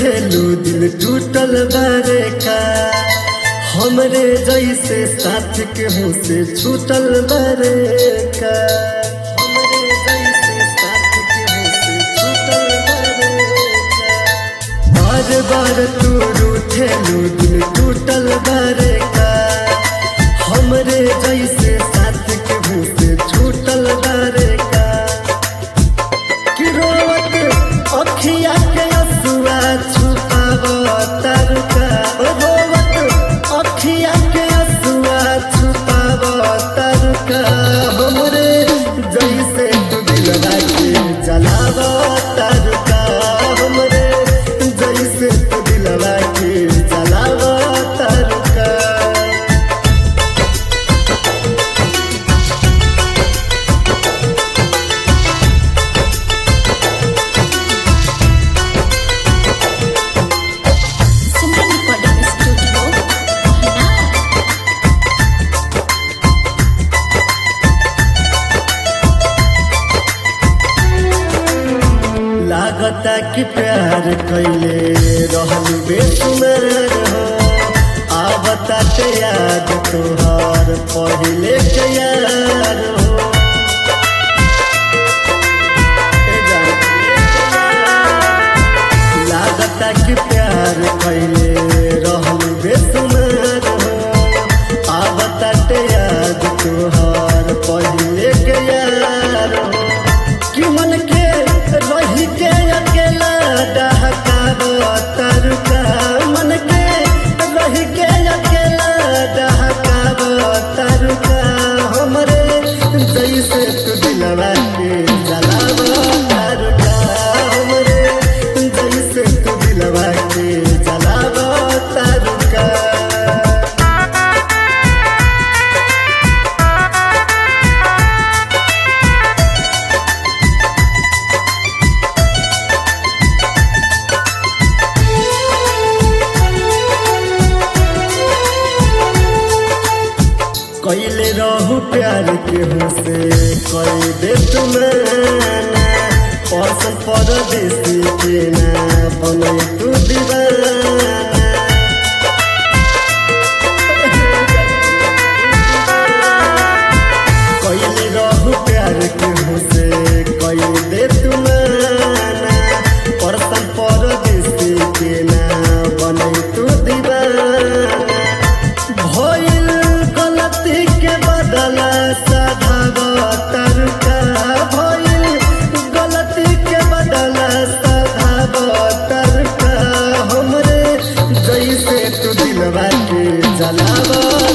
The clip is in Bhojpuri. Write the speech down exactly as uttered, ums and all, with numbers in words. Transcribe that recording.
रूठेलू दिल टूटल बारे का हमरे जैसे साथ के हो से छूटल बारे का हमरे जैसे साथ के हो से छूटल बारे का बार बार तू रूठेलू दिल टूटल बारे का हमरे जैसे साथ के हो से छूटल बारे का कि रोवत अखिया के असुआ छुपाव तारुका रोवत अखिया के असुआ छुपाव तारुका हमरे जैसे तू दिलवा के जलाव तारुका हमरे जैसे तू दिलवा के जलाव तारुका लागता कि प्यार कैले रहल बेसुमार हो आवता ते याद तोहार पहिले के यार हो ए जान लागता कि प्यार कैले रहल बेसुमार हो आवता ते याद तोहार पहिले के यार हो कि मन के रही के अकेला डहकाव तारुका मन के रही के अकेला डहकाव तारुका हमरे जैसे तू दिलवा के जलाव तारुका हमरे जैसे तू दिलवा के जलाव तारुका कैले रहू प्यार के हो से कई दे तुम्हारा पसंद परदेसी के ना बने तू दीवाना कैले रहू प्यार के हो से कई दे तुम्हारा पसंद परदेसी के ना बने तू दीवाना भइल गलती के बदला साधाव तारुका भइल गलती के बदला साधाव तारुका हमरे जैसे तू दिलवा के जलाव